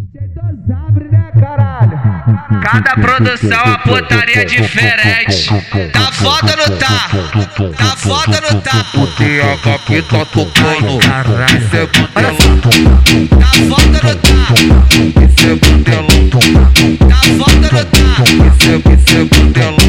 Abre, né, caralho? Cada produção a putaria diferente. Tá foda ou não tá? Tá foda ou não tá? O THP tá tocando. Isso é budelão. Tá foda ou não tá? Isso é budelão. Tá foda ou não tá? Isso é budelão.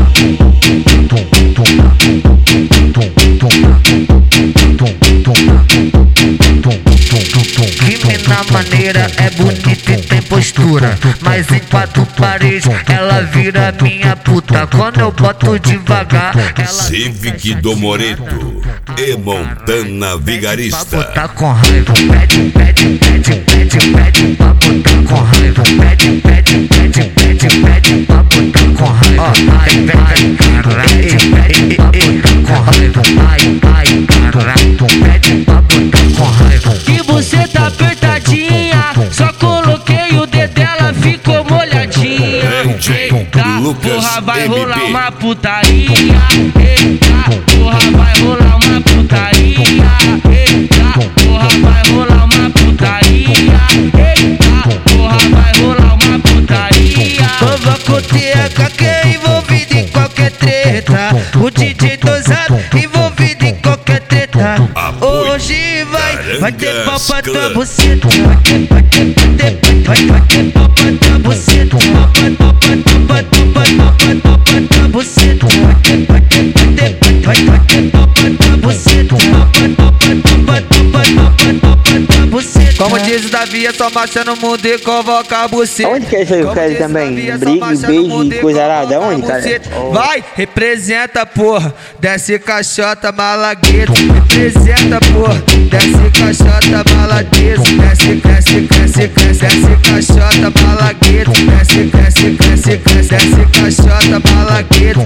Que mina maneira, é bonita e tem postura, mas em quatro paredes ela vira minha puta. Quando eu boto devagar, ela Civic do Moreto e Montana Vigarista. pra botar com raiva, pede, pede, pede, pede, pede, pra botar com raiva, pede, pede, pede, pede, pede, pra botar com raiva. Ai, ai, caralho, pede, pra botar com raiva. Ai, ai, caralho, pede, pra botar com raiva. Que você tá apertadinha, só coloquei o dedo dela, ficou molhadinha. Eita, porra, vai rolar uma putaria. Eita, porra, vai rolar uma putaria. Eita, porra, vai rolar uma putaria. Eita, porra, vai rolar uma putaria. Nova com THP que é envolvido em qualquer treta. O DJ dosado envolvido em qualquer treta. Hoje vai ter pau pra tua buceta. Vai ter pau pra tua buceta. Pau pra tua buceta. Vai ter pau pra tua buceta. Como diz o Davi, é só marcha no mundo e convoca a buceta. Onde que é isso aí, Fred, também? Briga, beijo e coisa arada, onde, cara? Vai, representa, porra, desce caixota, malagueta. Representa, porra, desce caixota, malagueta. Desce, desce, desce, desce caixota, malagueta. Desce, desce, desce, desce caixota, malagueta.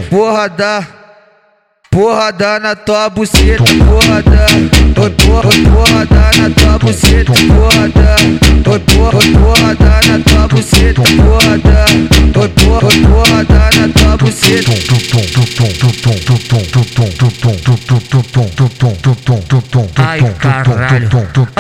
Porra dá na tua buceta, porra dá. Oi, porra dá na tua buceta, porra dá. Oi, porra dá na tua buceta, porra dá. Oi, porra dá na tua buceta. Ai, caralho.